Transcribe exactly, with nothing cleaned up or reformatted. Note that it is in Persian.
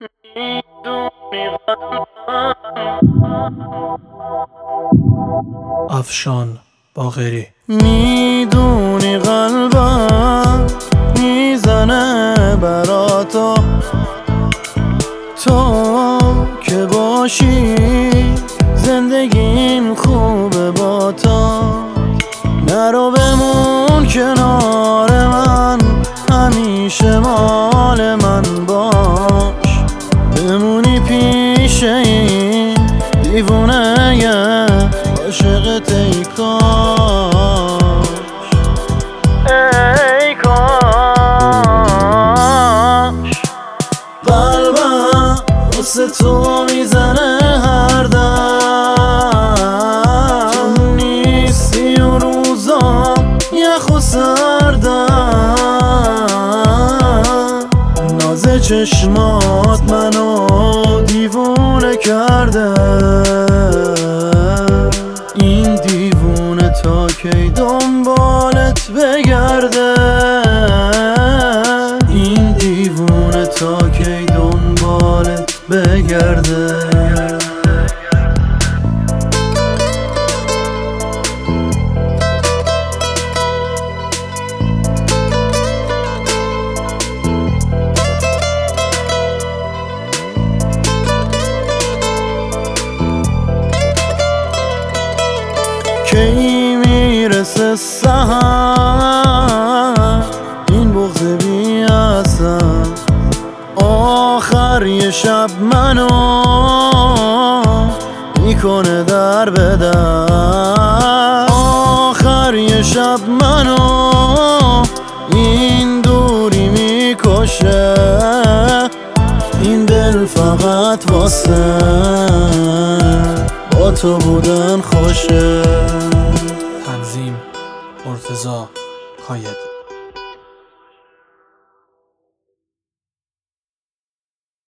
افشان باقری. میدونی قلبم میزنه برا تو، تو که باشی زندگیم خوبه با تو. نرو بمون کنار من، همیشه مال من باش. بمونی پیش این دیوونه یه عاشقت ای کاش، ای کاش. قلبم واسه تو میزنه هر دم، تو نیستی و روزام یخ و سردم. ناز چشمات منو دیوونه کرده، این دیوونه تا کی دنبالت بگرده، این دیوونه تا کی دنبالت بگرده. کی میرسه سحر این بغض بی اثر، آخر یه شب منو میکنه در به در، آخر یه شب منو این دوری میکشه. این دل فقط واسه با تو بودن خوشه. تنظیم مرتضی کاید.